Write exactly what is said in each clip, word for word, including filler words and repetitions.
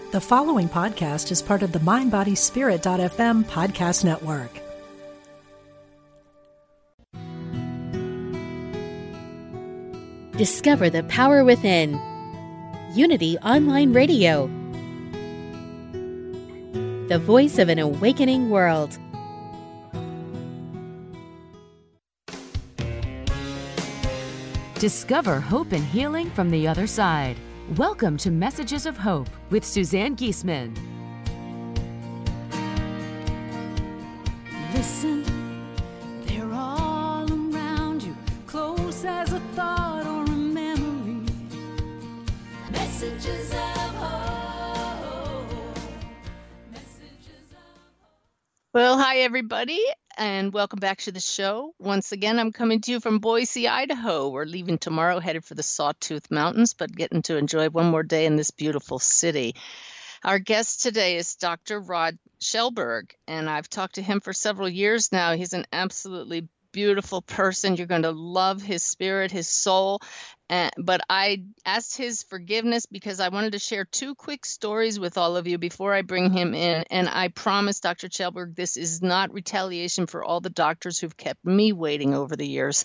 The following podcast is part of the mind body spirit dot f m podcast network. Discover the power within. Unity Online Radio. The voice of an awakening world. Discover hope and healing from the other side. Welcome to Messages of Hope with Suzanne Giesemann. Listen, they're all around you, close as a thought or a memory. Messages of hope. Messages of hope. Well, hi, everybody, and welcome back to the show. Once again, I'm coming to you from Boise, Idaho. We're leaving tomorrow, headed for the Sawtooth Mountains, but getting to enjoy one more day in this beautiful city. Our guest today is Doctor Rod Schellberg, and I've talked to him for several years now. He's an absolutely beautiful person. You're going to love his spirit, his soul. Uh, but I asked his forgiveness because I wanted to share two quick stories with all of you before I bring him in. And I promise, Doctor Schellberg, this is not retaliation for all the doctors who've kept me waiting over the years.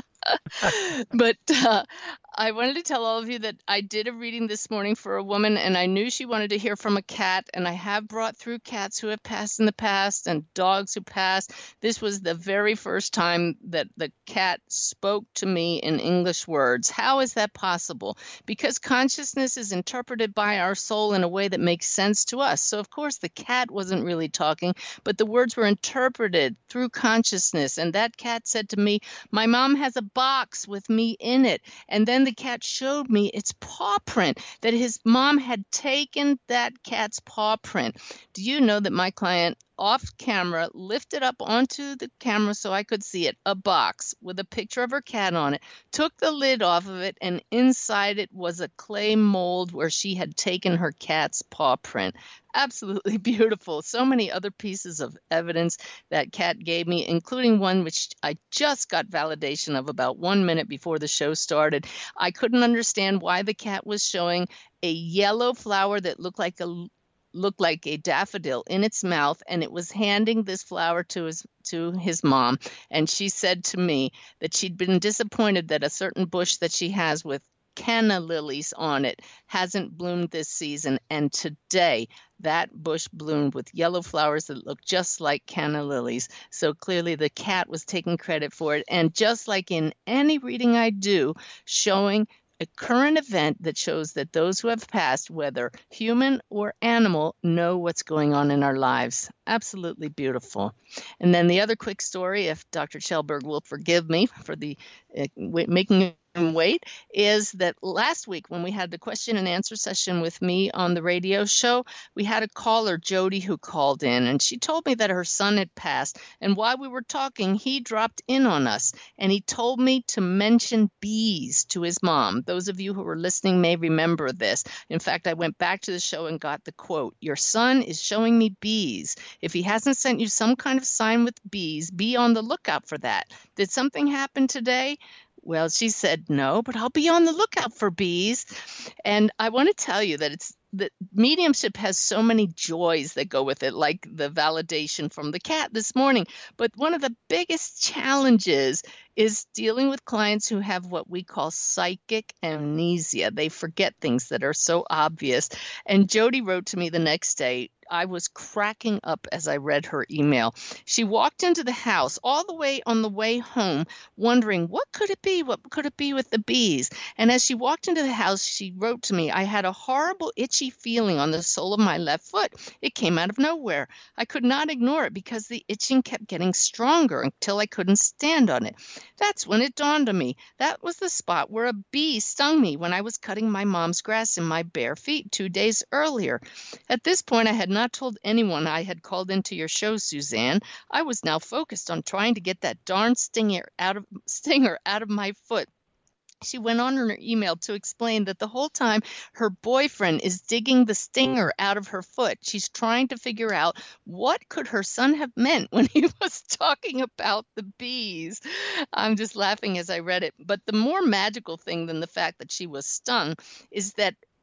But uh, I wanted to tell all of you that I did a reading this morning for a woman, and I knew she wanted to hear from a cat, and I have brought through cats who have passed in the past and dogs who passed. This was the very first time that the cat spoke to me in English words. How is that possible? Because consciousness is interpreted by our soul in a way that makes sense to us. So, of course, the cat wasn't really talking, but the words were interpreted through consciousness, and that cat said to me, "My mom has a box with me in it." And then the cat showed me its paw print, that his mom had taken that cat's paw print. Do you know that my client off camera lifted up onto the camera so I could see it, a box with a picture of her cat on it, took the lid off of it, and inside it was a clay mold where she had taken her cat's paw print. Absolutely beautiful. So many other pieces of evidence that cat gave me, including one which I just got validation of about one minute before the show started. I couldn't understand why the cat was showing a yellow flower that looked like a looked like a daffodil in its mouth, and it was handing this flower to his to his mom. And she said to me that she'd been disappointed that a certain bush that she has with canna lilies on it hasn't bloomed this season, and today that bush bloomed with yellow flowers that look just like canna lilies. So clearly the cat was taking credit for it. And just like in any reading I do, showing a current event that shows that those who have passed, whether human or animal, know what's going on in our lives. Absolutely beautiful. And then the other quick story, if Doctor Schellberg will forgive me for the uh, w- making him wait, is that last week when we had the question and answer session with me on the radio show, we had a caller, Jody, who called in, and she told me that her son had passed. And while we were talking, he dropped in on us, and he told me to mention bees to his mom. Those of you who are listening may remember this. In fact, I went back to the show and got the quote, "Your son is showing me bees. If he hasn't sent you some kind of sign with bees, be on the lookout for that. Did something happen today?" Well, she said, "No, but I'll be on the lookout for bees." And I want to tell you that it's that mediumship has so many joys that go with it, like the validation from the cat this morning. But one of the biggest challenges is dealing with clients who have what we call psychic amnesia. They forget things that are so obvious. And Jody wrote to me the next day. I was cracking up as I read her email. She walked into the house all the way on the way home, wondering, what could it be? What could it be with the bees? And as she walked into the house, she wrote to me, "I had a horrible itchy feeling on the sole of my left foot. It came out of nowhere. I could not ignore it because the itching kept getting stronger until I couldn't stand on it. That's when it dawned on me. That was the spot where a bee stung me when I was cutting my mom's grass in my bare feet two days earlier. At this point, I had not told anyone I had called into your show, Suzanne. I was now focused on trying to get that darn stinger out of stinger out of my foot." She went on in her email to explain that the whole time her boyfriend is digging the stinger out of her foot. She's trying to figure out what could her son have meant when he was talking about the bees. I'm just laughing as I read it. But the more magical thing than the fact that she was stung is that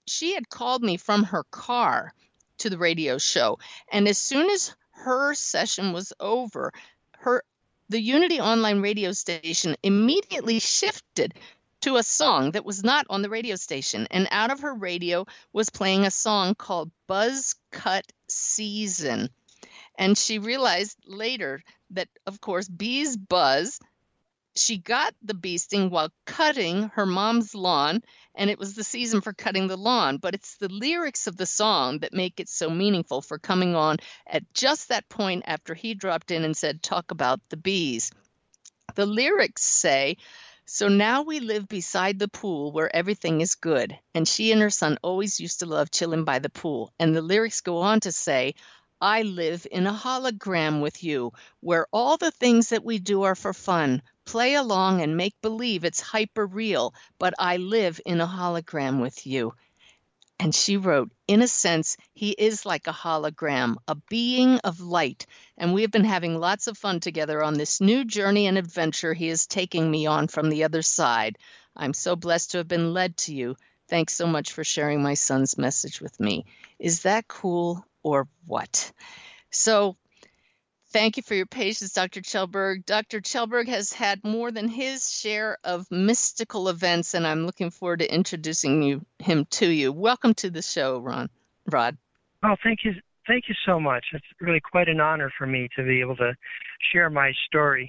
she had called me from her car to the radio show. And as soon as her session was over, her the Unity Online radio station immediately shifted to a song that was not on the radio station. And out of her radio was playing a song called Buzz Cut Season. And she realized later that, of course, bees buzz. She got the bee sting while cutting her mom's lawn, and it was the season for cutting the lawn. But it's the lyrics of the song that make it so meaningful for coming on at just that point after he dropped in and said, talk about the bees. The lyrics say, so now we live beside the pool where everything is good. And she and her son always used to love chilling by the pool. And the lyrics go on to say, I live in a hologram with you, where all the things that we do are for fun. Play along and make believe it's hyper real, but I live in a hologram with you. And she wrote, in a sense, he is like a hologram, a being of light. And we have been having lots of fun together on this new journey and adventure he is taking me on from the other side. I'm so blessed to have been led to you. Thanks so much for sharing my son's message with me. Is that cool or what? So thank you for your patience, Doctor Kjellberg. Doctor Kjellberg has had more than his share of mystical events, and I'm looking forward to introducing you, him to you. Welcome to the show, Ron. Rod. Oh, thank you. Thank you so much. It's really quite an honor for me to be able to share my story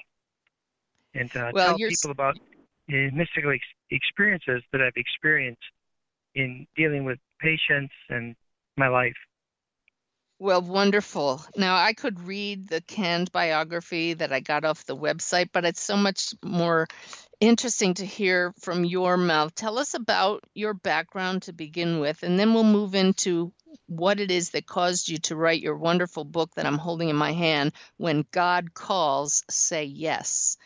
and uh, well, tell you're... people about the mystical ex- experiences that I've experienced in dealing with patients and my life. Well, wonderful. Now, I could read the canned biography that I got off the website, but it's so much more interesting to hear from your mouth. Tell us about your background to begin with, and then we'll move into what it is that caused you to write your wonderful book that I'm holding in my hand, When God Calls, Say Yes.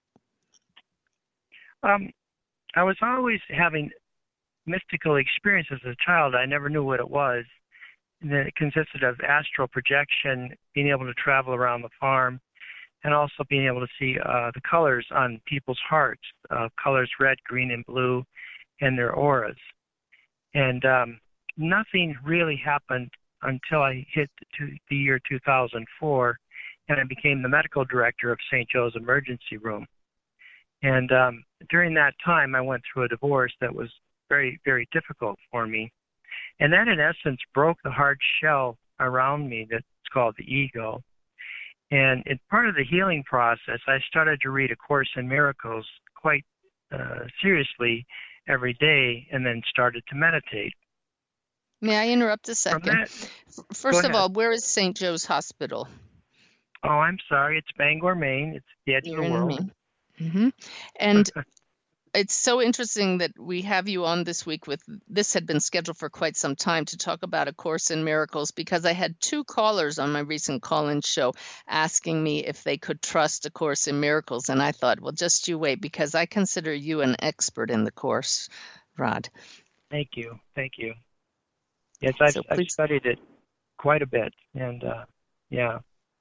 Um, I was always having mystical experiences as a child. I never knew what it was. And it consisted of astral projection, being able to travel around the farm, and also being able to see uh, the colors on people's hearts, uh, colors red, green, and blue, and their auras. And um, nothing really happened until I hit to the year two thousand four, and I became the medical director of Saint Joe's Emergency Room. And um, during that time, I went through a divorce that was very, very difficult for me. And that, in essence, broke the hard shell around me that's called the ego. And in part of the healing process, I started to read A Course in Miracles quite uh, seriously every day, and then started to meditate. May I interrupt a second? That, First of all, where is Saint Joe's Hospital? Oh, I'm sorry. It's Bangor, Maine. It's the edge You're of the world. In Maine. Mm-hmm. And it's so interesting that we have you on this week with, this had been scheduled for quite some time to talk about A Course in Miracles, because I had two callers on my recent call-in show asking me if they could trust A Course in Miracles. And I thought, well, just you wait, because I consider you an expert in the course, Rod. Thank you. Thank you. Yes, I've, so I've studied it quite a bit. And uh, yeah.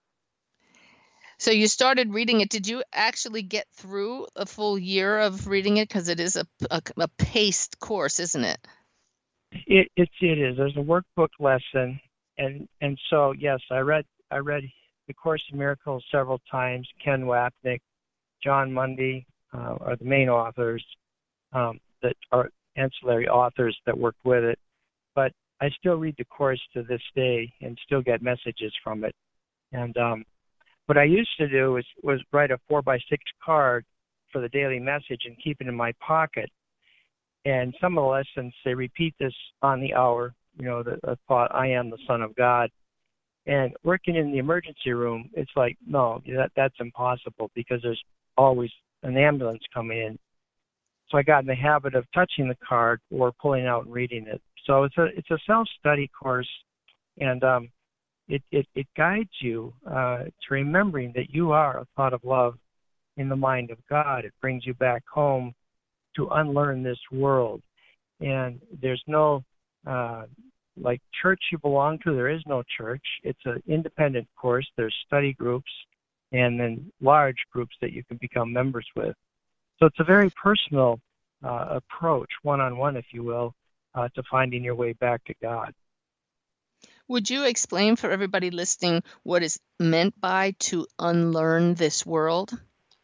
So you started reading it. Did you actually get through a full year of reading it? Because it is a, a, a paced course, isn't it? It, it it is. There's a workbook lesson, and and so yes, I read I read The Course in Miracles several times. Ken Wapnick, John Mundy uh, are the main authors um, that are ancillary authors that worked with it. But I still read the course to this day and still get messages from it. And um, what I used to do was, was write a four by six card for the daily message and keep it in my pocket. And some of the lessons, they repeat this on the hour, you know, the, the thought, I am the Son of God. And working in the emergency room, it's like, no, that that's impossible because there's always an ambulance coming in. So I got in the habit of touching the card or pulling out and reading it. So it's a it's a self-study course, and um, It, it, it guides you uh, to remembering that you are a thought of love in the mind of God. It brings you back home to unlearn this world. And there's no, uh, like, church you belong to. There is no church. It's an independent course. There's study groups and then large groups that you can become members with. So it's a very personal uh, approach, one-on-one, if you will, uh, to finding your way back to God. Would you explain for everybody listening what is meant by to unlearn this world?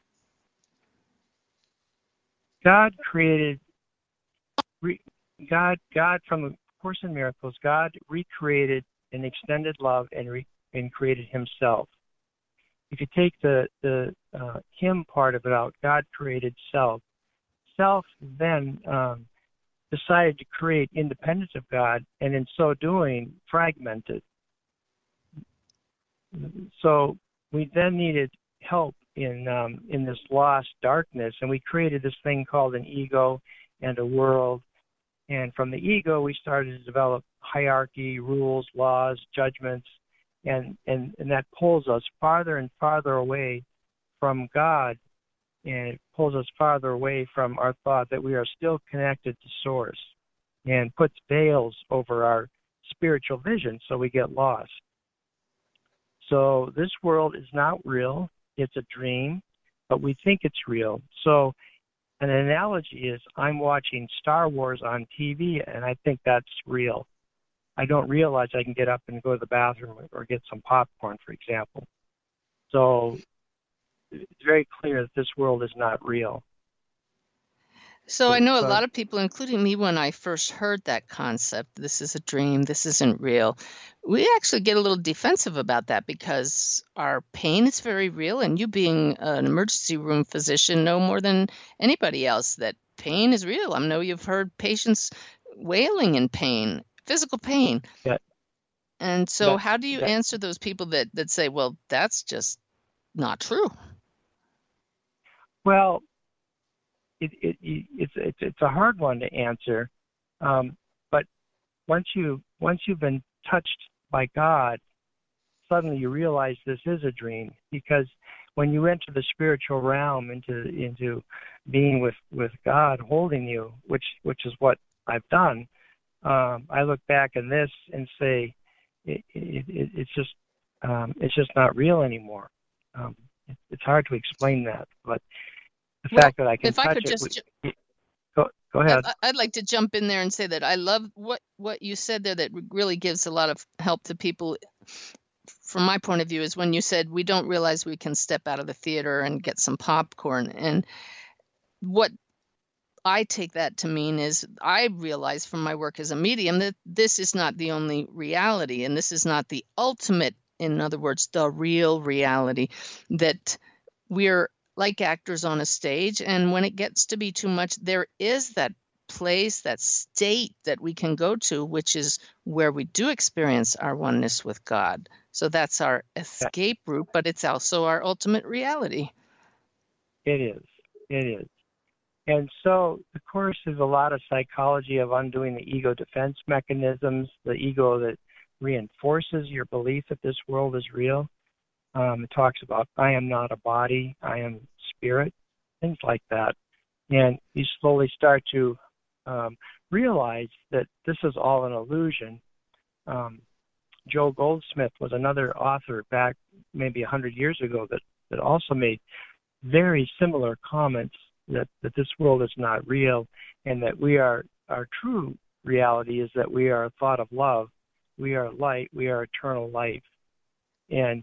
God created, re, God, God from the Course in Miracles, God recreated an extended love and re, and created Himself. If you take the the uh, Him part of it out, God created self. Self then um, decided to create independence of God, and in so doing, fragmented. So we then needed help in um, in this lost darkness, and we created this thing called an ego and a world. And from the ego, we started to develop hierarchy, rules, laws, judgments, and, and, and that pulls us farther and farther away from God, and it pulls us farther away from our thought that we are still connected to Source, and puts veils over our spiritual vision so we get lost. So this world is not real. It's a dream, but we think it's real. So an analogy is I'm watching Star Wars on T V, and I think that's real. I don't realize I can get up and go to the bathroom or get some popcorn, for example. So it's very clear that this world is not real. So I know a So- lot of people, including me, when I first heard that concept, this is a dream, this isn't real, we actually get a little defensive about that because our pain is very real, and you being an emergency room physician know more than anybody else that pain is real. I know you've heard patients wailing in pain, physical pain. Yeah. And so That- how do you that- answer those people that, that say, well, that's just not true? Well, it, it, it, it's it's it's a hard one to answer, um, but once you once you've been touched by God, suddenly you realize this is a dream, because when you enter the spiritual realm into into being with, with God holding you, which which is what I've done, um, I look back on this and say it, it, it, it's just um, it's just not real anymore. Um, it, it's hard to explain that, but the Well, fact that I can if touch I could it. just with- ju- go, go ahead. I- I'd like to jump in there and say that I love what, what you said there that really gives a lot of help to people. From my point of view, is when you said we don't realize we can step out of the theater and get some popcorn. And what I take that to mean is I realize from my work as a medium that this is not the only reality, and this is not the ultimate, in other words, the real reality, that we're like actors on a stage, and when it gets to be too much, there is that place, that state that we can go to, which is where we do experience our oneness with God. So that's our escape route, but it's also our ultimate reality. It is. It is. And so the Course is a lot of psychology of undoing the ego defense mechanisms, the ego that reinforces your belief that this world is real. Um, it talks about I am not a body, I am spirit, things like that. And you slowly start to um, realize that this is all an illusion. Um, Joe Goldsmith was another author back maybe one hundred years ago that, that also made very similar comments that, that this world is not real, and that we are, our true reality is that we are a thought of love, we are light, we are eternal life. And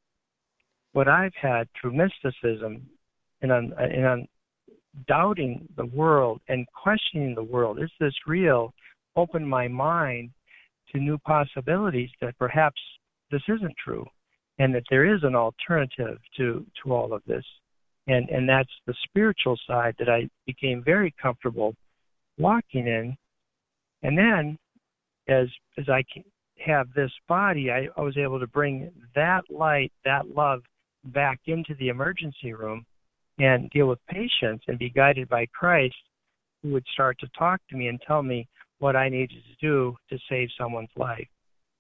what I've had through mysticism and on, and on doubting the world and questioning the world, is this real, opened my mind to new possibilities that perhaps this isn't true, and that there is an alternative to, to all of this. And and that's the spiritual side that I became very comfortable walking in. And then as as I have this body, I, I was able to bring that light, that love back into the emergency room and deal with patients and be guided by Christ, who would start to talk to me and tell me what I needed to do to save someone's life.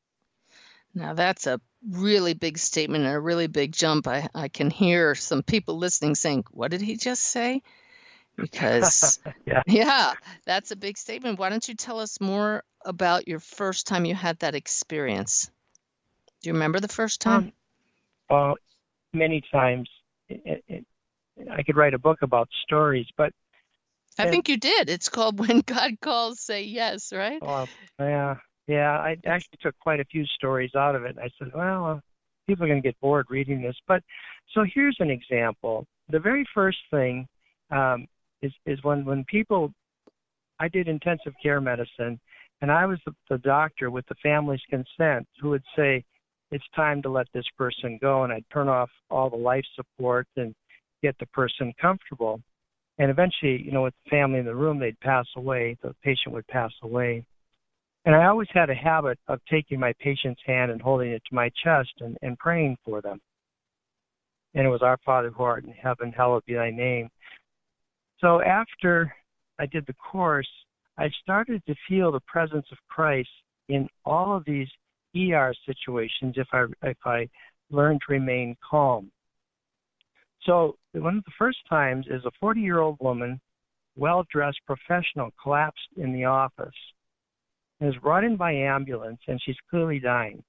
Now that's a really big statement and a really big jump. I, I can hear some people listening saying, what did he just say? Because, yeah. yeah, that's a big statement. Why don't you tell us more about your first time you had that experience? Do you remember the first time? Um, well, many times. It, it, I could write a book about stories, but I And- think you did. It's called When God Calls, Say Yes, right? Oh, yeah, yeah. I actually took quite a few stories out of it. I said, well, uh, people are going to get bored reading this. But so here's an example. The very first thing um, is is when when people, I did intensive care medicine, and I was the, the doctor with the family's consent who would say, it's time to let this person go, and I'd turn off all the life support and get the person comfortable. And eventually, you know, with the family in the room, they'd pass away. The patient would pass away. And I always had a habit of taking my patient's hand and holding it to my chest and, and praying for them. And it was, Our Father who art in heaven, hallowed be thy name. So after I did the course, I started to feel the presence of Christ in all of these E R situations if I if I learned to remain calm. So one of the first times is a forty-year-old woman, well-dressed professional, collapsed in the office and is brought in by ambulance, and she's clearly dying.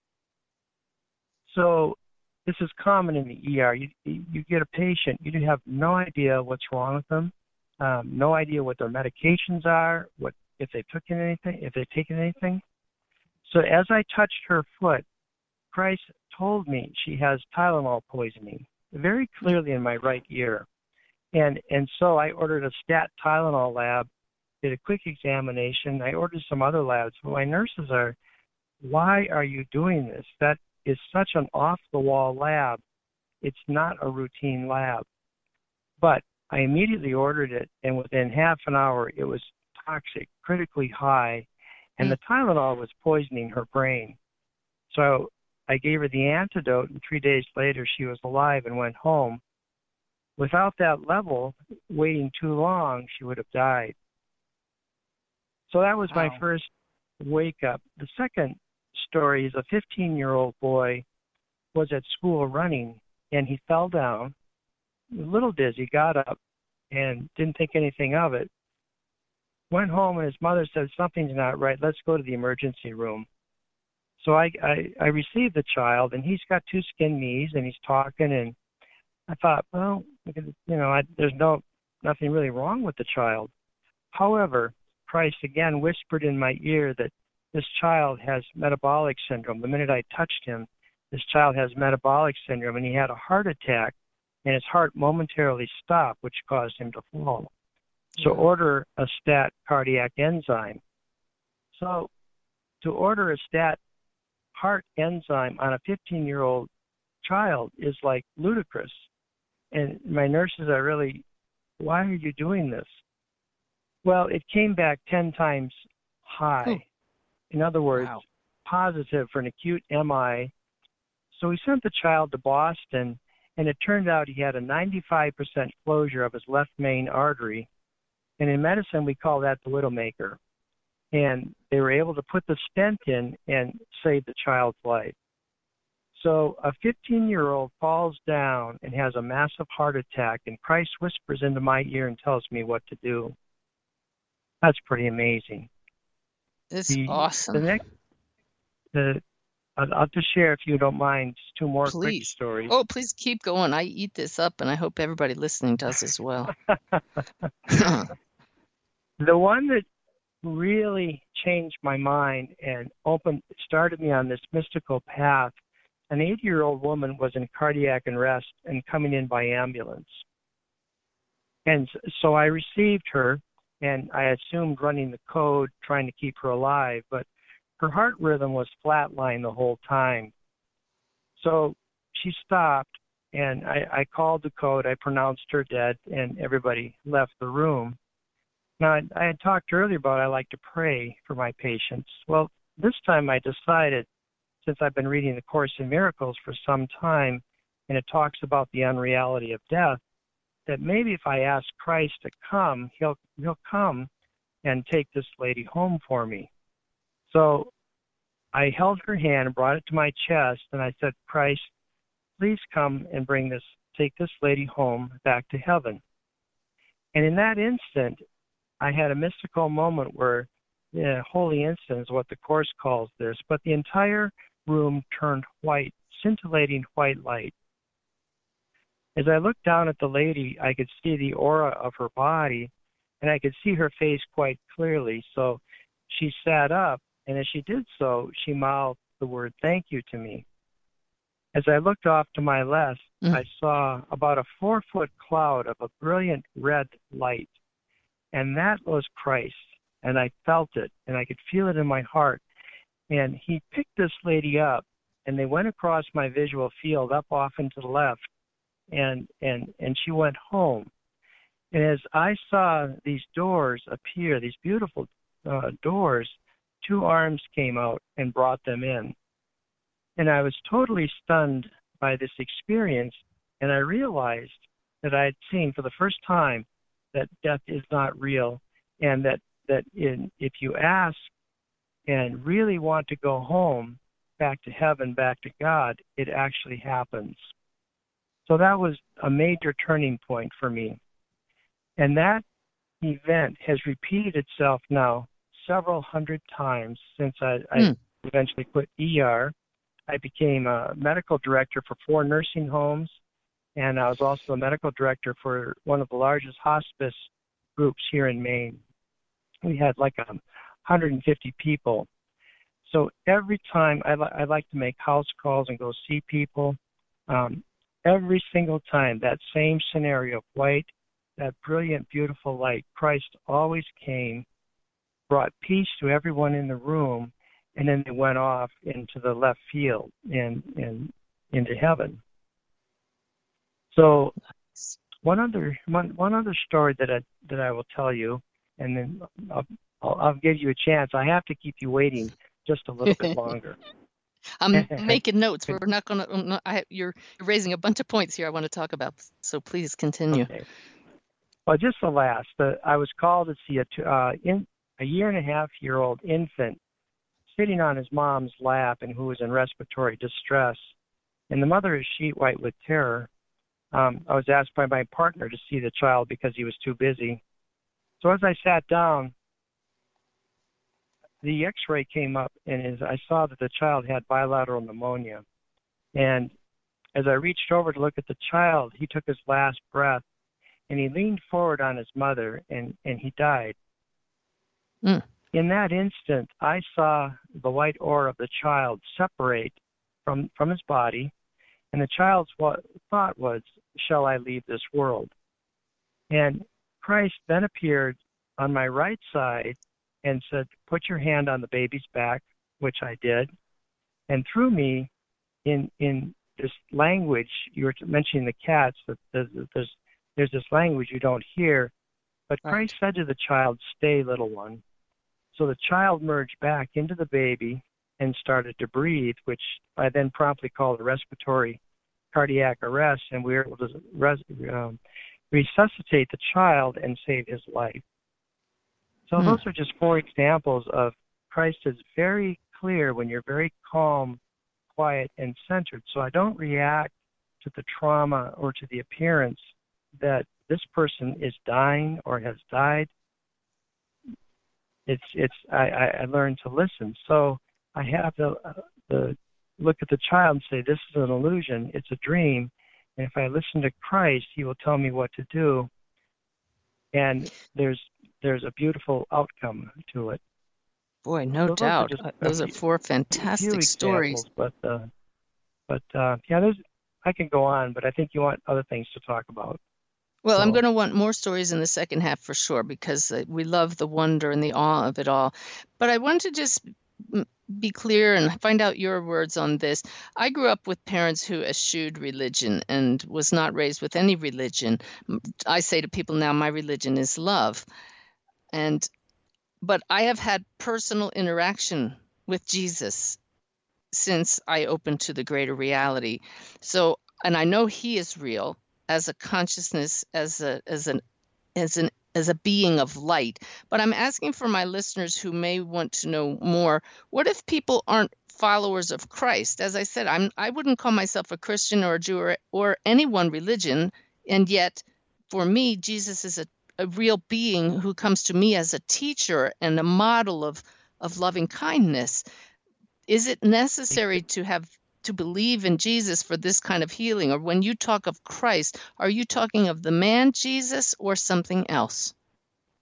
So this is common in the E R. You, you get a patient, you have no idea what's wrong with them, um, no idea what their medications are, what if they've taken anything, if they've taken anything. So as I touched her foot, Christ told me she has Tylenol poisoning, very clearly in my right ear. And and so I ordered a stat Tylenol lab, did a quick examination. I ordered some other labs. But my nurses are, why are you doing this? That is such an off-the-wall lab. It's not a routine lab. But I immediately ordered it, and within half an hour, it was toxic, critically high, and the Tylenol was poisoning her brain. So I gave her the antidote, and three days later she was alive and went home. Without that level, waiting too long, she would have died. So that was Wow. my first wake-up. The second story is a fifteen-year-old boy was at school running, and he fell down, a little dizzy, got up, and didn't think anything of it. Went home, and his mother said, something's not right. Let's go to the emergency room. So I, I, I received the child, and he's got two skinned knees, and he's talking, and I thought, well, you know, I, there's no nothing really wrong with the child. However, Christ again whispered in my ear that this child has metabolic syndrome. The minute I touched him, this child has metabolic syndrome, and he had a heart attack, and his heart momentarily stopped, which caused him to fall. So order a stat cardiac enzyme. So to order a stat heart enzyme on a fifteen-year-old child is like ludicrous. And my nurses are really, why are you doing this? Well, it came back ten times high. Hmm. In other words, Wow. positive for an acute M I. So we sent the child to Boston, and it turned out he had a ninety-five percent closure of his left main artery. And in medicine, we call that the widowmaker. And they were able to put the stent in and save the child's life. So a fifteen-year-old falls down and has a massive heart attack, and Christ whispers into my ear and tells me what to do. That's pretty amazing. It's The, awesome. The next, the, I'll, I'll just share, if you don't mind, just two more quick Please. stories. Oh, please keep going. I eat this up, and I hope everybody listening does as well. The one that really changed my mind and opened, started me on this mystical path, an eighty-year-old woman was in cardiac arrest and coming in by ambulance. And so I received her, and I assumed running the code, trying to keep her alive, but her heart rhythm was flatline the whole time. So she stopped, and I, I called the code, I pronounced her dead, and everybody left the room. Now, I, I had talked earlier about I like to pray for my patients. Well, this time I decided, since I've been reading the Course in Miracles for some time, and it talks about the unreality of death, that maybe if I ask Christ to come, he'll he'll come and take this lady home for me. So I held her hand and brought it to my chest, and I said, Christ, please come and bring this, take this lady home back to heaven. And in that instant, I had a mystical moment where, yeah, holy instant is what the Course calls this, but the entire room turned white, scintillating white light. As I looked down at the lady, I could see the aura of her body, and I could see her face quite clearly. So she sat up, and as she did so, she mouthed the word "thank you" to me. As I looked off to my left, mm. I saw about a four-foot cloud of a brilliant red light, and that was Christ, and I felt it, and I could feel it in my heart. And he picked this lady up, and they went across my visual field up off and to the left, and and and she went home. And as I saw these doors appear, these beautiful uh, doors, two arms came out and brought them in. And I was totally stunned by this experience, and I realized that I had seen for the first time that death is not real, and that, that in, if you ask and really want to go home, back to heaven, back to God, it actually happens. So that was a major turning point for me. And that event has repeated itself now several hundred times since I, I mm. eventually quit E R. I became a medical director for four nursing homes, and I was also a medical director for one of the largest hospice groups here in Maine. We had like one hundred fifty people. So every time I, li- I like to make house calls and go see people, um, every single time that same scenario of white, that brilliant, beautiful light, Christ always came, brought peace to everyone in the room, and then they went off into the left field and, and into heaven. So one other one, one other story that I that I will tell you, and then I'll, I'll, I'll give you a chance. I have to keep you waiting just a little bit longer. I'm making notes. We're not going to. You're raising a bunch of points here I want to talk about. So please continue. Okay. Well, just the last. The, I was called to see a uh, in, a year and a half year old infant sitting on his mom's lap and who was in respiratory distress. And the mother is sheet white with terror. Um, I was asked by my partner to see the child because he was too busy. So as I sat down, the x-ray came up, and as I saw that the child had bilateral pneumonia. And as I reached over to look at the child, he took his last breath, and he leaned forward on his mother, and, and he died. Mm. In that instant, I saw the white aura of the child separate from, from his body, and the child's what, thought was, shall I leave this world? And Christ then appeared on my right side and said, put your hand on the baby's back, which I did. And through me, in in this language, you were mentioning the cats, that there's, there's, there's this language you don't hear, but Christ right. said to the child, stay, little one. So the child merged back into the baby and started to breathe, which I then promptly called a respiratory cardiac arrest, and we were able to res, um, resuscitate the child and save his life. So hmm. those are just four examples of Christ is very clear when you're very calm, quiet, and centered. So I don't react to the trauma or to the appearance that this person is dying or has died. It's it's I, I learned to listen. So I have the uh, the look at the child and say, this is an illusion, it's a dream. And if I listen to Christ, he will tell me what to do. And there's there's a beautiful outcome to it. Boy, no so doubt. Those are, those are four fantastic stories. But uh, but uh, yeah, there's I can go on, but I think you want other things to talk about. Well, so. I'm going to want more stories in the second half for sure, because uh, we love the wonder and the awe of it all. But I want to just be clear and find out your words on this. I grew up with parents who eschewed religion and was not raised with any religion. I say to people now, my religion is love. And but I have had personal interaction with Jesus since I opened to the greater reality. So, and I know he is real as a consciousness, as a as an as an as a being of light. But I'm asking for my listeners who may want to know more, what if people aren't followers of Christ? As I said, I'm I wouldn't call myself a Christian or a Jew or, or any one religion, and yet for me, Jesus is a, a real being who comes to me as a teacher and a model of, of loving kindness. Is it necessary to have to believe in Jesus for this kind of healing? Or when you talk of Christ, are you talking of the man Jesus or something else?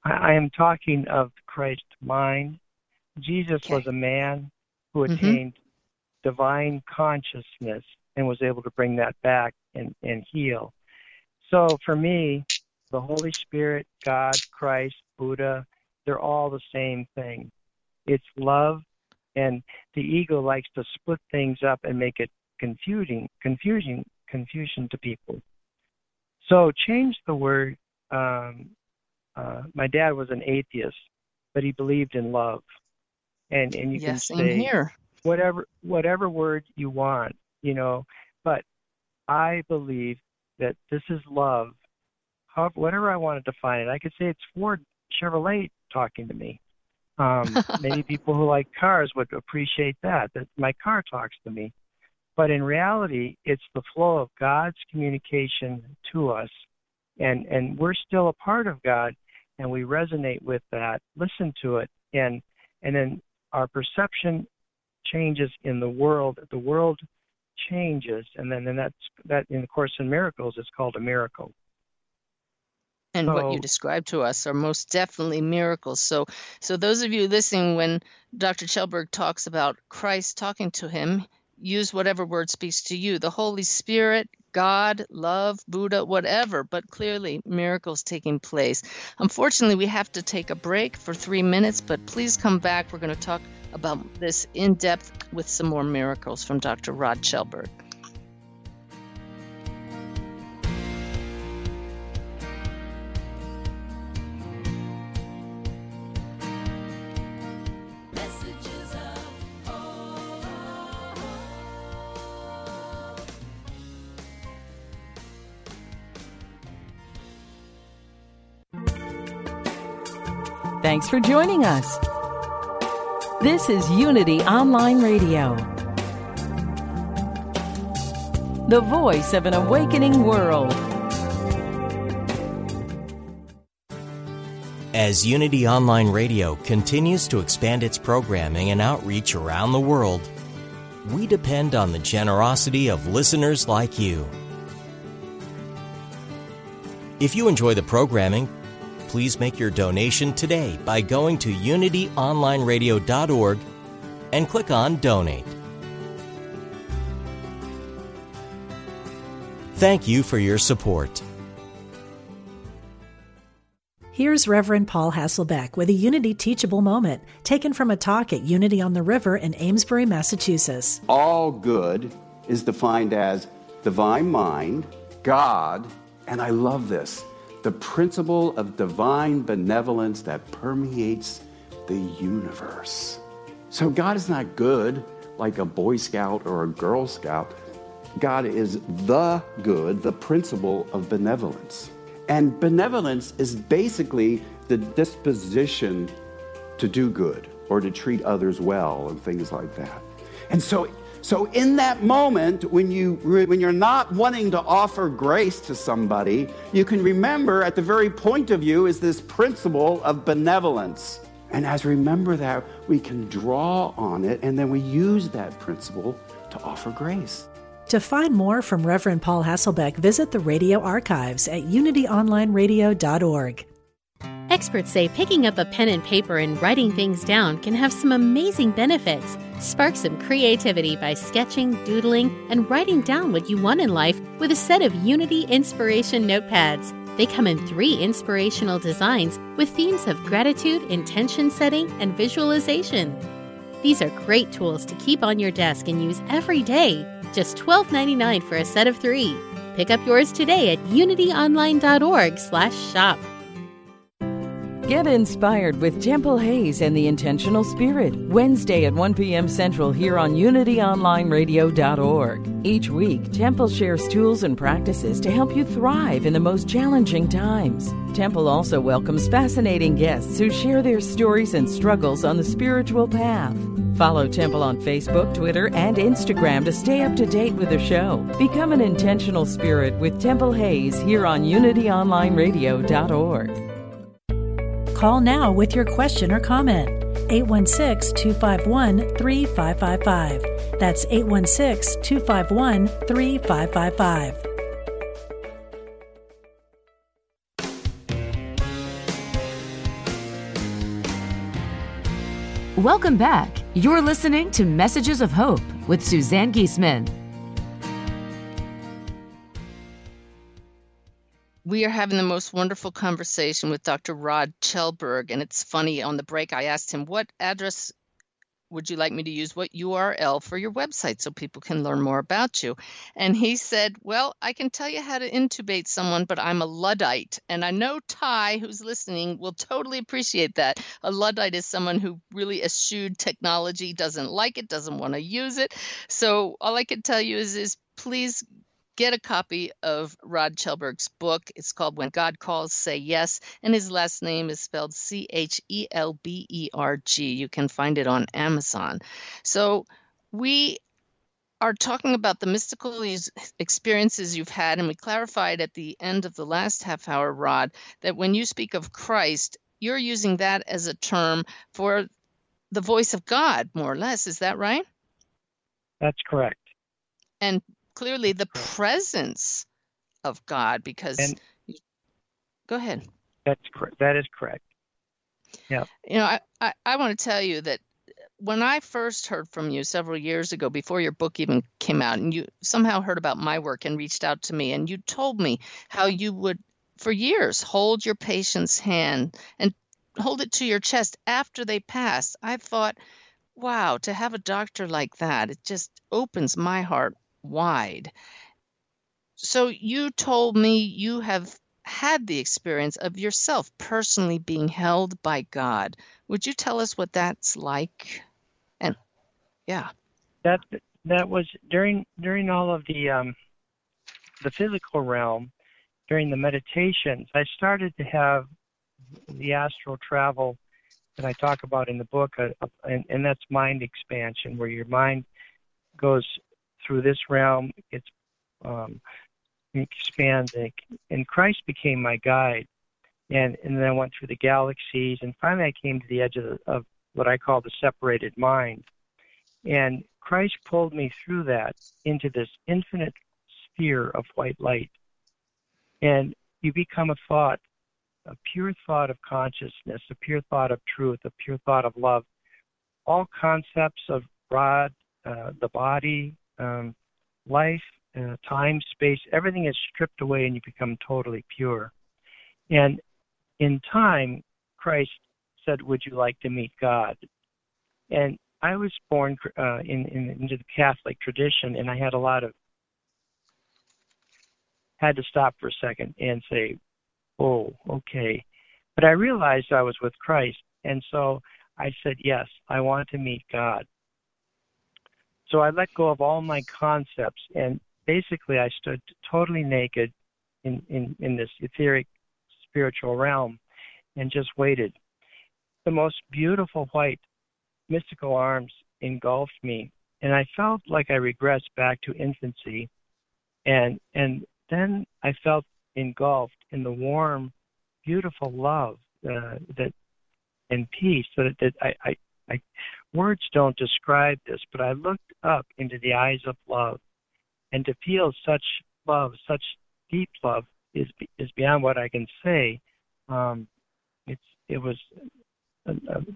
I, I am talking of Christ's mind. Jesus Okay. was a man who Mhm. attained divine consciousness and was able to bring that back and, and heal. So for me, the Holy Spirit, God, Christ, Buddha, they're all the same thing. It's love, and the ego likes to split things up and make it confusing, confusing, confusion to people. So change the word. Um, uh, my dad was an atheist, but he believed in love, and and you Yeah, can same say here. whatever whatever word you want, you know. But I believe that this is love. How, whatever I want to define it, I could say it's Ford Chevrolet talking to me. Um, maybe people who like cars would appreciate that, that my car talks to me. But in reality, it's the flow of God's communication to us. And, and we're still a part of God, and we resonate with that, listen to it, and and then our perception changes in the world. The world changes, and then and that's, that in the Course in Miracles is called a miracle. And what you So- described to us are most definitely miracles. So, so those of you listening, when Doctor Kjellberg talks about Christ talking to him, use whatever word speaks to you. The Holy Spirit, God, love, Buddha, whatever, but clearly miracles taking place. Unfortunately, we have to take a break for three minutes, but please come back. We're going to talk about this in depth with some more miracles from Doctor Rod Kjellberg. Messages of hope. Thanks for joining us. This is Unity Online Radio, the voice of an awakening world. As Unity Online Radio continues to expand its programming and outreach around the world, we depend on the generosity of listeners like you. If you enjoy the programming, please make your donation today by going to unity online radio dot org and click on Donate. Thank you for your support. Here's Reverend Paul Hasselbeck with a Unity Teachable Moment taken from a talk at Unity on the River in Amesbury, Massachusetts. All good is defined as divine mind, God, and I love this, the principle of divine benevolence that permeates the universe. So God is not good like a Boy Scout or a Girl Scout. God is the good, the principle of benevolence. And benevolence is basically the disposition to do good or to treat others well and things like that. And so So in that moment, when, you, when you're not wanting to offer grace to somebody, you can remember at the very point of view is this principle of benevolence. And as we remember that, we can draw on it, and then we use that principle to offer grace. To find more from Reverend Paul Hasselbeck, visit the radio archives at unity online radio dot org. Experts say picking up a pen and paper and writing things down can have some amazing benefits. Spark some creativity by sketching, doodling, and writing down what you want in life with a set of Unity Inspiration Notepads. They come in three inspirational designs with themes of gratitude, intention setting, and visualization. These are great tools to keep on your desk and use every day. Just twelve ninety-nine for a set of three. Pick up yours today at unity online dot org slash shop. Get inspired with Temple Hayes and the Intentional Spirit, Wednesday at one p.m. Central here on unity online radio dot org. Each week, Temple shares tools and practices to help you thrive in the most challenging times. Temple also welcomes fascinating guests who share their stories and struggles on the spiritual path. Follow Temple on Facebook, Twitter, and Instagram to stay up to date with the show. Become an Intentional Spirit with Temple Hayes here on unity online radio dot org. Call now with your question or comment. eight one six, two five one, three five five five. That's eight one six, two five one, three five five five. Welcome back. You're listening to Messages of Hope with Suzanne Giesemann. We are having the most wonderful conversation with Doctor Rod Kjellberg, and it's funny, on the break I asked him, what address would you like me to use, what U R L for your website so people can learn more about you? And he said, well, I can tell you how to intubate someone, but I'm a Luddite. And I know Ty, who's listening, will totally appreciate that. A Luddite is someone who really eschewed technology, doesn't like it, doesn't want to use it. So all I can tell you is, is please get a copy of Rod Kjellberg's book. It's called When God Calls, Say Yes, and his last name is spelled C H E L B E R G. You can find it on Amazon. So we are talking about the mystical experiences you've had, and we clarified at the end of the last half hour, Rod, that when you speak of Christ, you're using that as a term for the voice of God, more or less. Is that right? That's correct. And clearly the presence of God, because and you, go ahead. That's correct. That is correct. Yeah. You know, I, I, I want to tell you that when I first heard from you several years ago, before your book even came out, and you somehow heard about my work and reached out to me, and you told me how you would, for years, hold your patient's hand and hold it to your chest after they passed. I thought, wow, to have a doctor like that, it just opens my heart wide. So you told me you have had the experience of yourself personally being held by God. Would you tell us what that's like? And yeah, that that was during during all of the um, the physical realm, during the meditations. I started to have the astral travel that I talk about in the book, uh, and, and that's mind expansion, where your mind goes through this realm, it's um, expands, and, and Christ became my guide. And and then I went through the galaxies, and finally I came to the edge of, the, of what I call the separated mind. And Christ pulled me through that into this infinite sphere of white light. And you become a thought, a pure thought of consciousness, a pure thought of truth, a pure thought of love. All concepts of God, uh, the body, um, life, uh, time, space, everything is stripped away and you become totally pure. And in time, Christ said, would you like to meet God? And I was born uh, in, in into the Catholic tradition, and I had a lot of, had to stop for a second and say, oh, okay. But I realized I was with Christ, and so I said, yes, I want to meet God. So I let go of all my concepts, and basically I stood totally naked in, in, in this etheric spiritual realm and just waited. The most beautiful white mystical arms engulfed me, and I felt like I regressed back to infancy, and and then I felt engulfed in the warm, beautiful love uh, that and peace. So that, that I, I, I words don't describe this, but I looked up into the eyes of love, and to feel such love, such deep love, is is beyond what I can say. Um, it's it was a,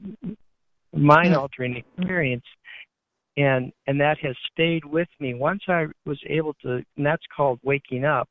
a mind-altering experience, and and that has stayed with me. Once I was able to, and that's called waking up.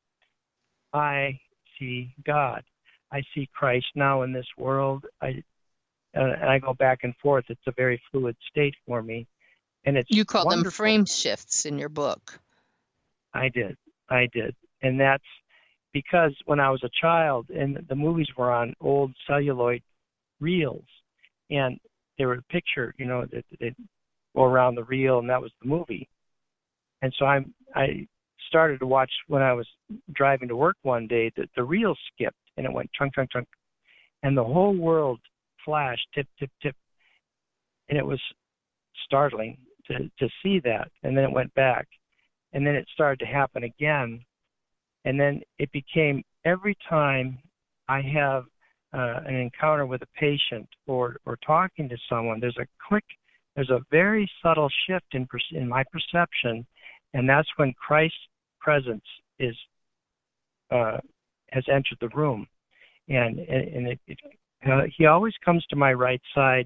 I see God. I see Christ now in this world. I uh, and I go back and forth. It's a very fluid state for me, and it's you call wonderful. them frame shifts in your book. I did, I did, and that's because when I was a child, and the movies were on old celluloid reels, and they were a picture, you know, that they go around the reel, and that was the movie. And so I'm I started to watch when I was driving to work one day. That the reel skipped, and it went chunk, chunk, chunk, and the whole world flashed, tip, tip, tip, and it was startling to to see that. And then it went back, and then it started to happen again, and then it became every time I have uh, an encounter with a patient or or talking to someone, there's a click, there's a very subtle shift in per, in my perception, and that's when Christ's presence is uh, has entered the room, and and, and it, it, uh, he always comes to my right side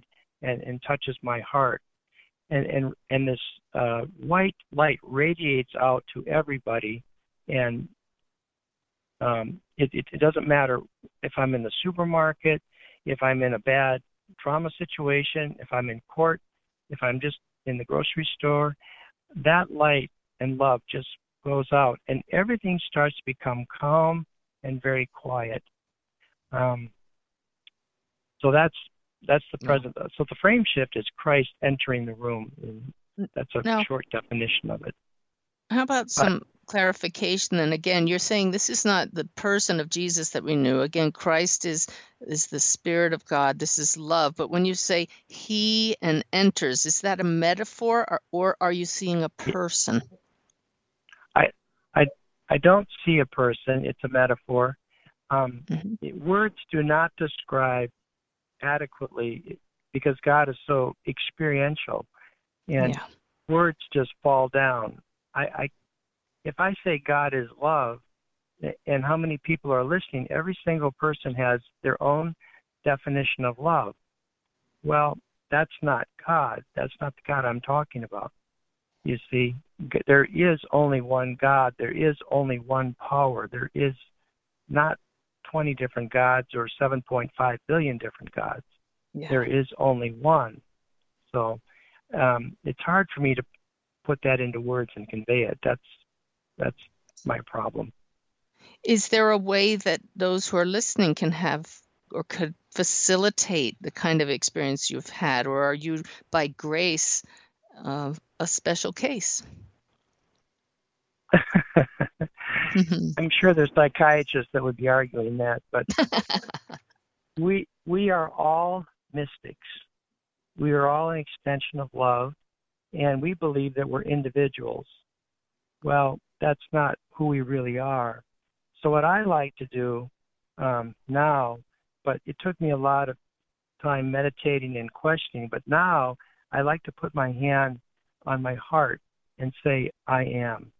and, and touches my heart. And, and, and this uh, white light radiates out to everybody, and um, it, it, it doesn't matter if I'm in the supermarket, if I'm in a bad trauma situation, if I'm in court, if I'm just in the grocery store. That light and love just goes out, and everything starts to become calm and very quiet. Um, so that's that's the present. No. So the frame shift is Christ entering the room. And that's a no. short definition of it. How about some but, clarification? And again, you're saying this is not the person of Jesus that we knew. Again, Christ is is the Spirit of God. This is love. But when you say he and enters, is that a metaphor, or, or are you seeing a person? I I I don't see a person. It's a metaphor. Um, mm-hmm. Words do not describe adequately because God is so experiential, and yeah. words just fall down. I, I if I say God is love, and how many people are listening, every single person has their own definition of love. Well, that's not God. That's not the God I'm talking about. You see, there is only one God. There is only one power. There is not twenty different gods or seven point five billion different gods. Yeah. There is only one. So um, it's hard for me to put that into words and convey it. That's that's my problem. Is there a way that those who are listening can have or could facilitate the kind of experience you've had, or are you, by grace, uh, a special case? mm-hmm. I'm sure there's psychiatrists that would be arguing that, but we we are all mystics. We are all an extension of love, and we believe that we're individuals. Well, that's not who we really are. So what I like to do um, now, but it took me a lot of time meditating and questioning, but now I like to put my hand on my heart and say, I am.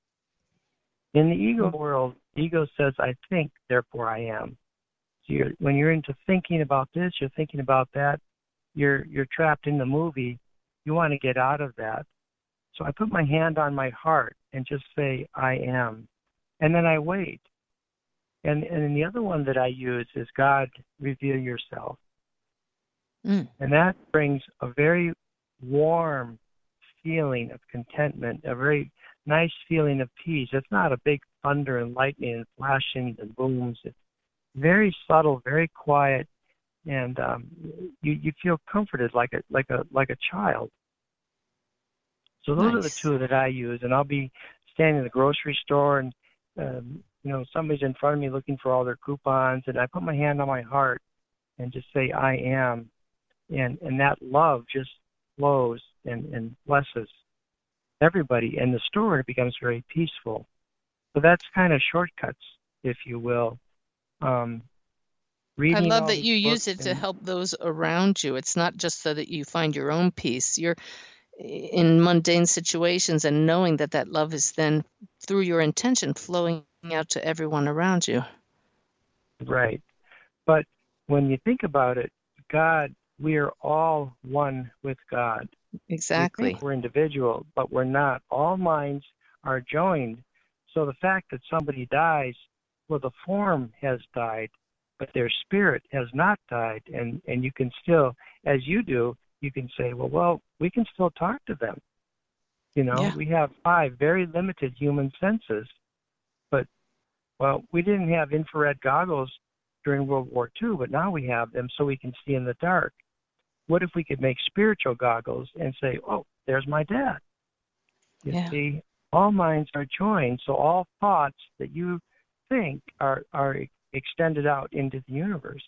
In the ego world, ego says, I think, therefore I am. So you're, when you're into thinking about this, you're thinking about that, you're you're trapped in the movie, you want to get out of that. So I put my hand on my heart and just say, I am. And then I wait. And and the other one that I use is God, reveal yourself. Mm. And that brings a very warm feeling of contentment, a very nice feeling of peace. It's not a big thunder and lightning and flashing and booms. It's very subtle, very quiet, and um, you you feel comforted like a like a like a child. So those nice. Are the two that I use, and I'll be standing in the grocery store, and um, you know somebody's in front of me looking for all their coupons, and I put my hand on my heart and just say I am, and and that love just flows and, and blesses everybody, and the store becomes very peaceful. So that's kind of shortcuts, if you will. Um, I love that you use it and, to help those around you. It's not just so that you find your own peace. You're in mundane situations and knowing that that love is then, through your intention, flowing out to everyone around you. Right. But when you think about it, God, we are all one with God. Exactly. We think we're individual, but we're not. All minds are joined. So the fact that somebody dies, well, the form has died, but their spirit has not died. And, and you can still, as you do, you can say, well, well, we can still talk to them. You know, yeah. We have five very limited human senses, but, well, we didn't have infrared goggles during World War Two, but now we have them so we can see in the dark. What if we could make spiritual goggles and say, oh, there's my dad? You yeah. see, all minds are joined, so all thoughts that you think are, are extended out into the universe.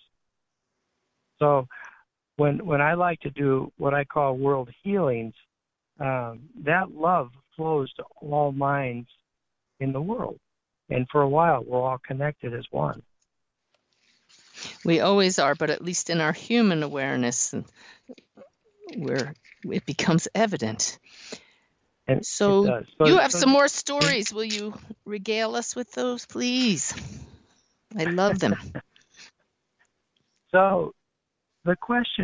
So when when I like to do what I call world healings, um, that love flows to all minds in the world. And for a while, we're all connected as one. We always are, but at least in our human awareness, where it becomes evident. And so, so you have so, some more stories. Will you regale us with those, please? I love them. So the question is,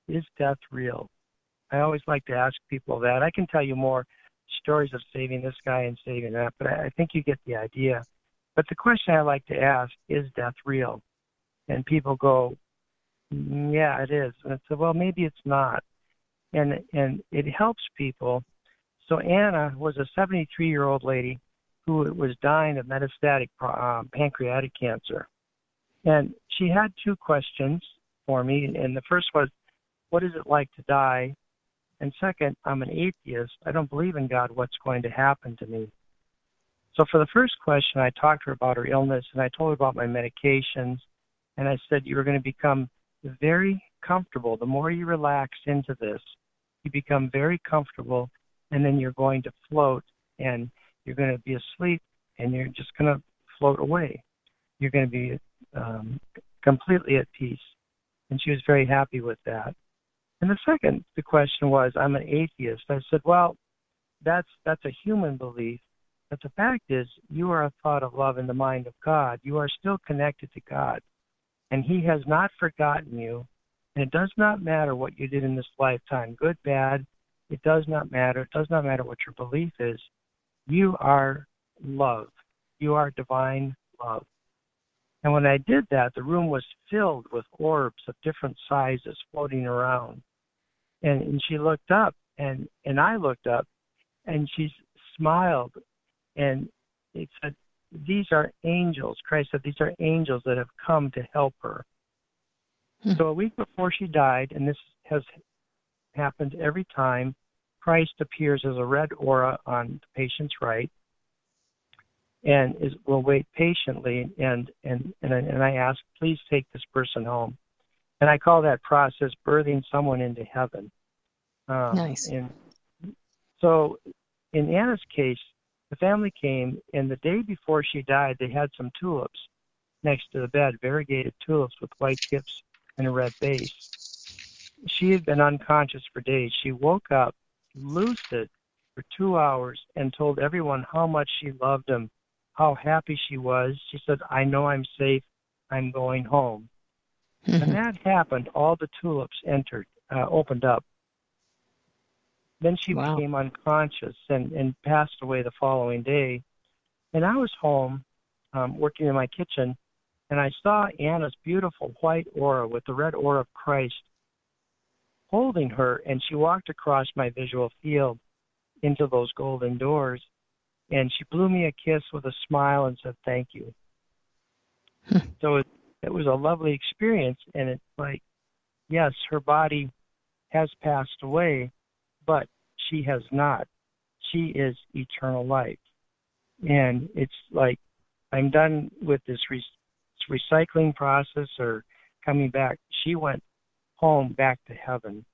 is death real? I always like to ask people that. I can tell you more stories of saving this guy and saving that, but I think you get the idea. But the question I like to ask, is death real? And people go, yeah, it is. And I said, well, maybe it's not. And and it helps people. So Anna was a seventy-three-year-old lady who was dying of metastatic uh, pancreatic cancer. And she had two questions for me. And the first was, what is it like to die? And second, I'm an atheist. I don't believe in God. What's going to happen to me? So for the first question, I talked to her about her illness, and I told her about my medications. And I said, you're going to become very comfortable. The more you relax into this, you become very comfortable, and then you're going to float, and you're going to be asleep, and you're just going to float away. You're going to be um, completely at peace. And she was very happy with that. And the second, the question was, I'm an atheist. I said, well, that's that's a human belief. But the fact is, you are a thought of love in the mind of God. You are still connected to God. And he has not forgotten you. And it does not matter what you did in this lifetime, good, bad. It does not matter. It does not matter what your belief is. You are love. You are divine love. And when I did that, the room was filled with orbs of different sizes floating around. And, and she looked up, and, and I looked up, and she smiled, and it said, these are angels. Christ said, these are angels that have come to help her. Hmm. So a week before she died, and this has happened every time, Christ appears as a red aura on the patient's right, and is, will wait patiently, and, and, and, I, and I ask, please take this person home. And I call that process birthing someone into heaven. Um, nice. And so in Anna's case, the family came, and the day before she died, they had some tulips next to the bed, variegated tulips with white tips and a red base. She had been unconscious for days. She woke up lucid for two hours and told everyone how much she loved them, how happy she was. She said, I know I'm safe. I'm going home. When that happened, all the tulips entered, uh, opened up. Then she wow. became unconscious and, and passed away the following day. And I was home um, working in my kitchen, and I saw Anna's beautiful white aura with the red aura of Christ holding her, and she walked across my visual field into those golden doors, and she blew me a kiss with a smile and said, thank you. So it, it was a lovely experience, and it's like, yes, her body has passed away, but she has not. She is eternal life. And it's like, I'm done with this re- recycling process or coming back. She went home back to heaven.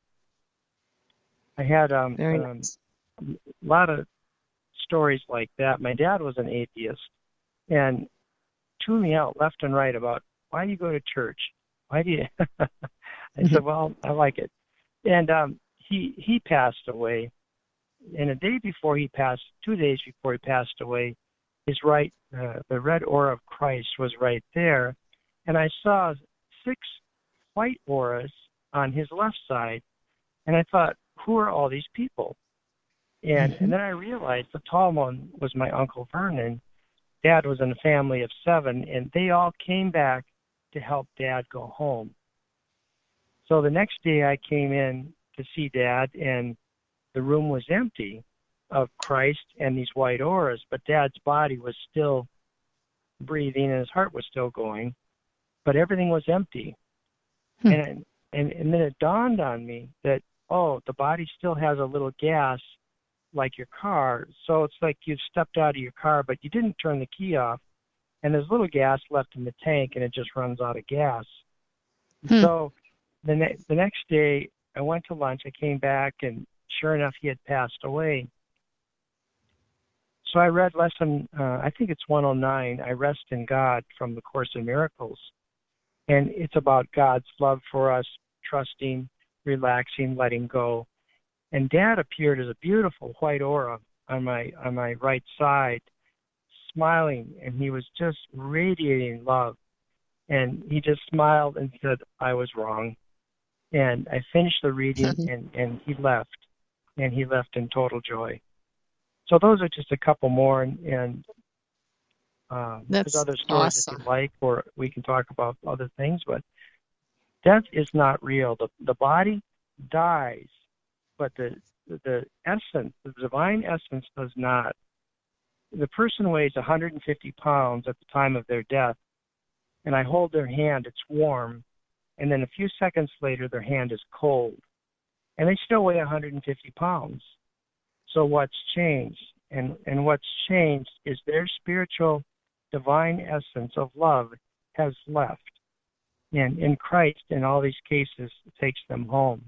I had um, Very um, nice. a lot of stories like that. My dad was an atheist and chewed me out left and right about, why do you go to church? Why do you? I said, well, I like it. And um, he he passed away. And a day before he passed, two days before he passed away, his right, uh, the red aura of Christ was right there. And I saw six white auras on his left side. And I thought, who are all these people? And, mm-hmm. and then I realized the tall one was my Uncle Vernon. Dad was in a family of seven, and they all came back to help Dad go home. So the next day I came in to see Dad, and the room was empty of Christ and these white auras, but Dad's body was still breathing and his heart was still going, but everything was empty. Hmm. And, and and then it dawned on me that, oh, the body still has a little gas like your car. So it's like you've stepped out of your car, but you didn't turn the key off, and there's little gas left in the tank, and it just runs out of gas. Hmm. So the, ne- the next day, I went to lunch. I came back, and sure enough, he had passed away. So I read lesson, uh, I think it's one oh nine, I Rest in God, from the Course in Miracles. And it's about God's love for us, trusting, relaxing, letting go. And Dad appeared as a beautiful white aura on my on my right side, smiling, and he was just radiating love. And he just smiled and said, I was wrong. And I finished the reading, and, and he left, and he left in total joy. So those are just a couple more, and, and um, there's other stories awesome. if you like, or we can talk about other things, but death is not real. The, the body dies, but the, the essence, the divine essence does not. The person weighs one hundred fifty pounds at the time of their death, and I hold their hand, it's warm, and then a few seconds later their hand is cold. And they still weigh one hundred fifty pounds. So what's changed? And, and what's changed is their spiritual divine essence of love has left. And in Christ, in all these cases, takes them home.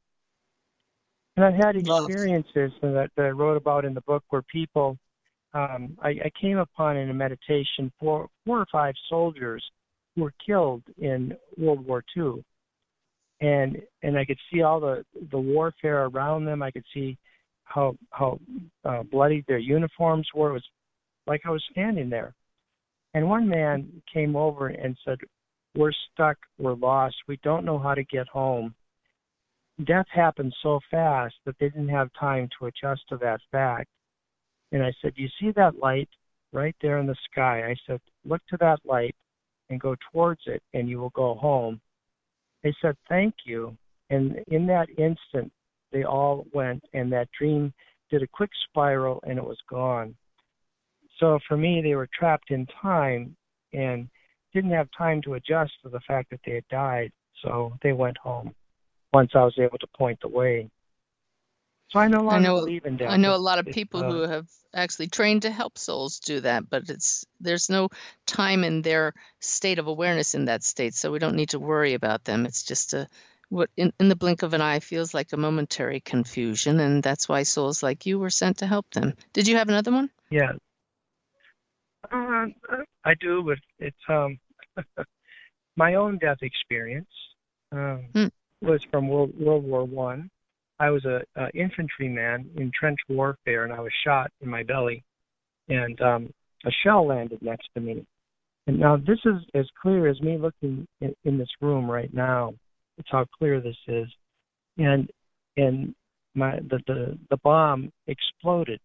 And I've had experiences that, that I wrote about in the book where people, um, I, I came upon in a meditation four, four or five soldiers who were killed in World War Two. And and I could see all the, the warfare around them. I could see how how uh, bloody their uniforms were. It was like I was standing there. And one man came over and said, "We're stuck. We're lost. We don't know how to get home." Death happened so fast that they didn't have time to adjust to that fact. And I said, "You see that light right there in the sky?" I said, "Look to that light and go towards it, and you will go home." They said, "Thank you." And in that instant, they all went, and that dream did a quick spiral, and it was gone. So for me, they were trapped in time and didn't have time to adjust to the fact that they had died. So they went home once I was able to point the way. So I no longer I know, believe in death. I know a lot of It's, people uh, who have actually trained to help souls do that, but it's there's no time in their state of awareness in that state, so we don't need to worry about them. It's just a what in, in the blink of an eye feels like a momentary confusion, and that's why souls like you were sent to help them. Did you have another one? Yeah. Uh, I do, but it's um my own death experience um, Hmm. was from World, World War One. I was a, a infantryman in trench warfare, and I was shot in my belly, and um, a shell landed next to me. And now this is as clear as me looking in, in this room right now. It's how clear this is. And and my the, the, the bomb exploded.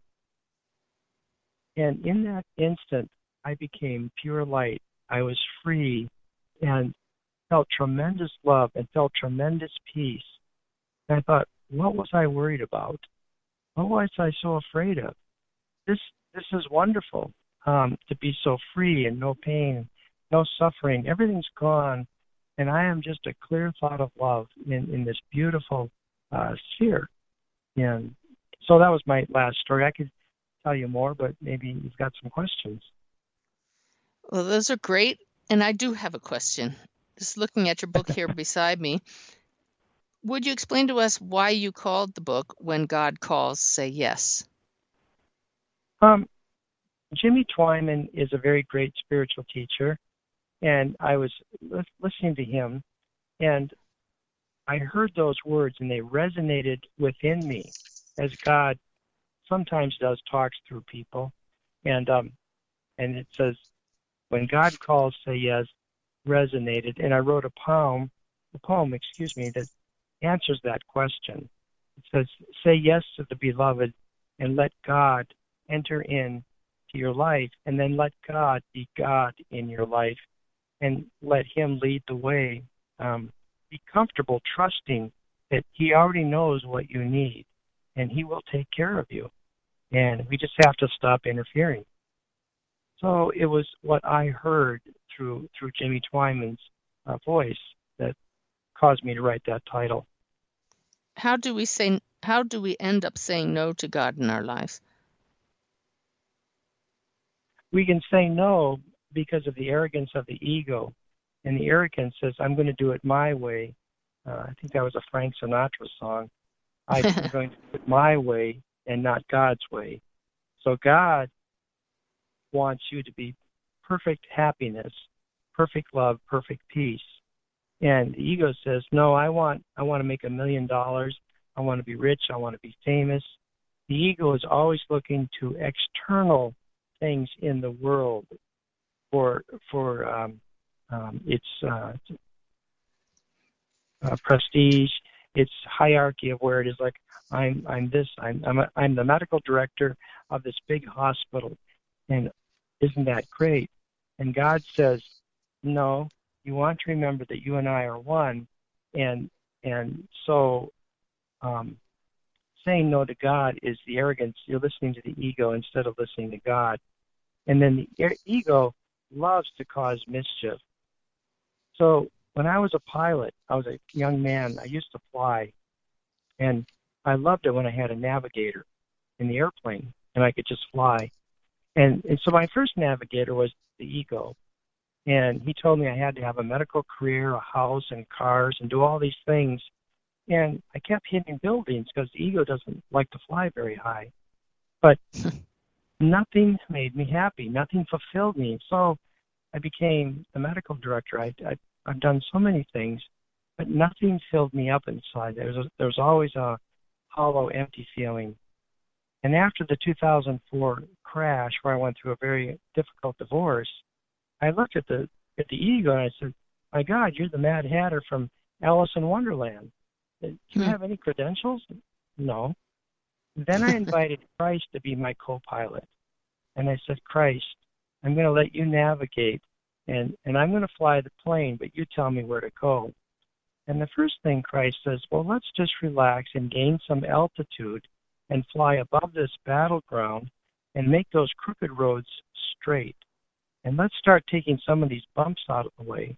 And in that instant, I became pure light. I was free and felt tremendous love and felt tremendous peace. And I thought, what was I worried about? What was I so afraid of? This this is wonderful, um, to be so free and no pain, no suffering. Everything's gone, and I am just a clear thought of love in, in this beautiful uh, sphere. And so that was my last story. I could tell you more, but maybe you've got some questions. Well, those are great, and I do have a question. Just looking at your book here beside me, would you explain to us why you called the book When God Calls, Say Yes? Um, Jimmy Twyman is a very great spiritual teacher, and I was li- listening to him, and I heard those words, and they resonated within me, as God sometimes does, talks through people. And um, and it says, when God calls, say yes, resonated. And I wrote a poem, a poem, excuse me, that answers that question. It says, say yes to the beloved and let God enter in to your life, and then let God be God in your life and let him lead the way. Um, be comfortable trusting that he already knows what you need and he will take care of you. And we just have to stop interfering. So it was what I heard through through Jimmy Twyman's uh, voice that caused me to write that title. How do we say? How do we end up saying no to God in our lives? We can say no because of the arrogance of the ego, and the arrogance says, "I'm going to do it my way." Uh, I think that was a Frank Sinatra song. I'm going to do it my way and not God's way. So God wants you to be perfect happiness, perfect love, perfect peace. And the ego says, no, I want I want to make a million dollars. I want to be rich. I want to be famous. The ego is always looking to external things in the world for for um, um, its uh, uh, prestige. It's hierarchy of where it is like I'm I'm this I'm I'm a, I'm the medical director of this big hospital, and isn't that great? And God says, no, you want to remember that you and I are one, and and so um, saying no to God is the arrogance. You're listening to the ego instead of listening to God, and then the e- ego loves to cause mischief. So when I was a pilot, I was a young man. I used to fly, and I loved it when I had a navigator in the airplane, and I could just fly. And, and so my first navigator was the ego, and he told me I had to have a medical career, a house, and cars, and do all these things. And I kept hitting buildings because the ego doesn't like to fly very high. But nothing made me happy. Nothing fulfilled me. So I became the medical director. I, I, I've done so many things, but nothing filled me up inside. There was, a, there was always a hollow, empty feeling. And after the two thousand four crash, where I went through a very difficult divorce, I looked at the at the ego and I said, "My God, you're the Mad Hatter from Alice in Wonderland. Do you have any credentials?" No. Then I invited Christ to be my co-pilot, and I said, "Christ, I'm going to let you navigate, and and I'm going to fly the plane, but you tell me where to go." And the first thing Christ says, "Well, let's just relax and gain some altitude and fly above this battleground and make those crooked roads straight. And let's start taking some of these bumps out of the way."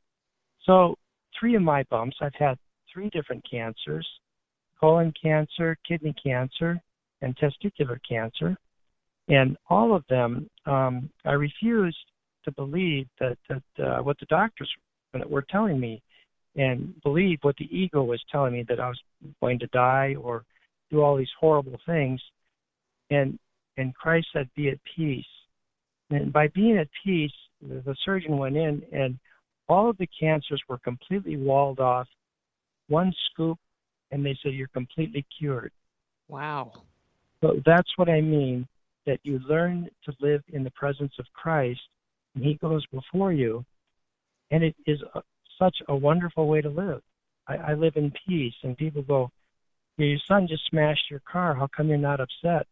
So three of my bumps, I've had three different cancers: colon cancer, kidney cancer, and testicular cancer. And all of them, um, I refused to believe that, that uh, what the doctors were telling me, and believe what the ego was telling me, that I was going to die or do all these horrible things. And and Christ said, "Be at peace." And by being at peace, the, the surgeon went in, and all of the cancers were completely walled off. One scoop, and they said, "You're completely cured." Wow. So that's what I mean, that you learn to live in the presence of Christ, and He goes before you, and it is a, such a wonderful way to live. I, I live in peace, and people go, "Your son just smashed your car. How come you're not upset?"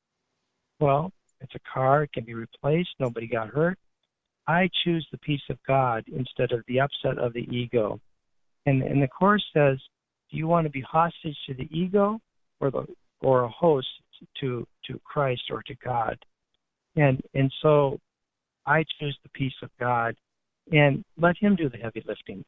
Well, it's a car. It can be replaced. Nobody got hurt. I choose the peace of God instead of the upset of the ego. And, and the Course says, do you want to be hostage to the ego or the or a host to to Christ or to God? And and so I choose the peace of God and let Him do the heavy lifting.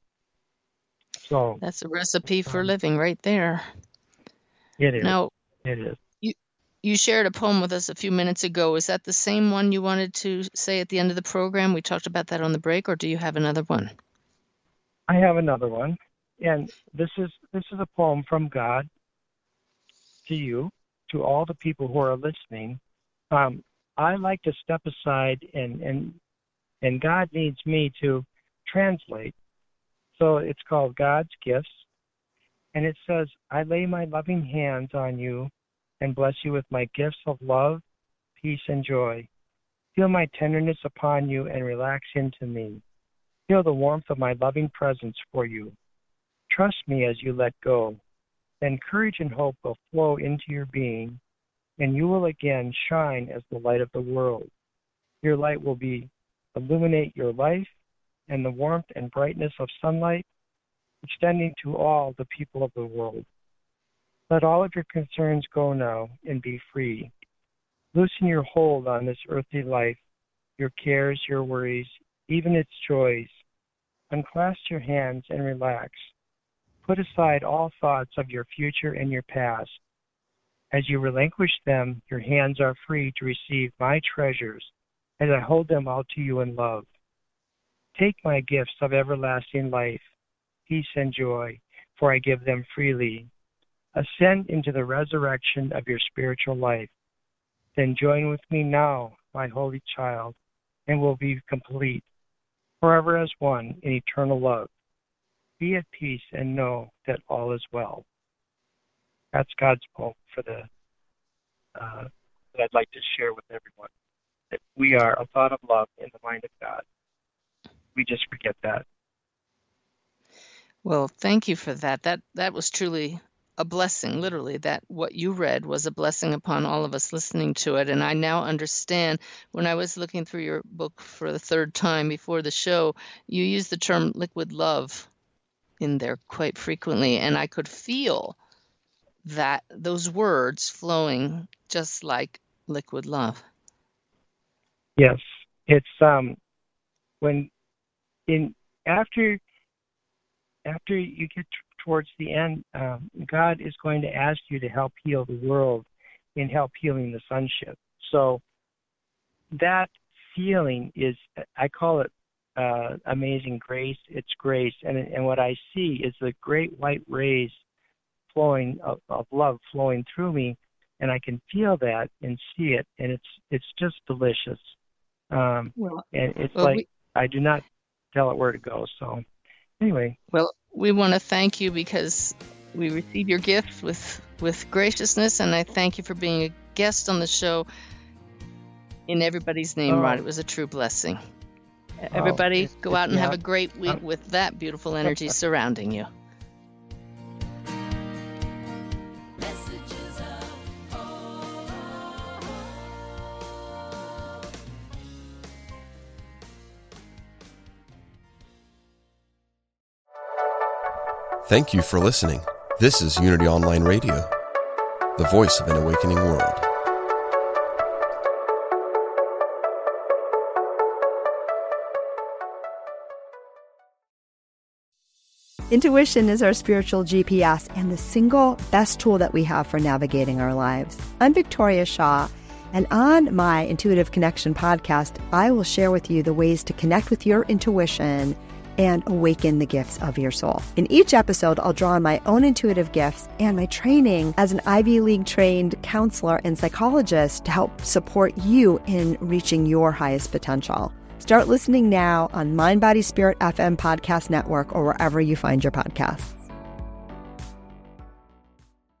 So that's a recipe for um, living right there. It is. Now, it is. You, you shared a poem with us a few minutes ago. Is that the same one you wanted to say at the end of the program? We talked about that on the break, or do you have another one? I have another one. And this is this is a poem from God to you, to all the people who are listening. Um, I like to step aside, and, and and God needs me to translate. So it's called God's Gifts. And it says, "I lay my loving hands on you and bless you with my gifts of love, peace, and joy. Feel my tenderness upon you and relax into me. Feel the warmth of my loving presence for you. Trust me as you let go. Then courage and hope will flow into your being, and you will again shine as the light of the world. Your light will be illuminate your life, and the warmth and brightness of sunlight extending to all the people of the world. Let all of your concerns go now and be free. Loosen your hold on this earthly life, your cares, your worries, even its joys. Unclasp your hands and relax. Put aside all thoughts of your future and your past. As you relinquish them, your hands are free to receive my treasures as I hold them out to you in love. Take my gifts of everlasting life, peace and joy, for I give them freely. Ascend into the resurrection of your spiritual life. Then join with me now, my holy child, and we'll be complete, forever as one in eternal love. Be at peace and know that all is well." That's God's poem for the uh, that I'd like to share with everyone. That we are a thought of love in the mind of God. We just forget that. Well, thank you for that. That that was truly a blessing, literally. That what you read was a blessing upon all of us listening to it. And I now understand, when I was looking through your book for the third time before the show, you used the term liquid love in there quite frequently, and I could feel that those words flowing just like liquid love. Yes, it's um when in after after you get t- towards the end, um, God is going to ask you to help heal the world in help healing the sonship. So that feeling is, I call it uh, amazing grace. It's grace, and and what I see is the great white rays flowing of, of love flowing through me, and I can feel that and see it, and it's it's just delicious. Um, Well, and it's well, like we, I do not tell it where to go. So anyway, well, we want to thank you because we receive your gift with with graciousness, and I thank you for being a guest on the show. In everybody's name, Oh. Rod, it was a true blessing. Everybody, it's- go it's- out and have yeah. a great week Um, with that beautiful energy surrounding you. Messages of hope. Thank you for listening. This is Unity Online Radio, the voice of an awakening world. Intuition is our spiritual G P S and the single best tool that we have for navigating our lives. I'm Victoria Shaw, and on my Intuitive Connection podcast, I will share with you the ways to connect with your intuition and awaken the gifts of your soul. In each episode, I'll draw on my own intuitive gifts and my training as an Ivy League trained counselor and psychologist to help support you in reaching your highest potential. Start listening now on Mind Body Spirit F M Podcast Network or wherever you find your podcasts.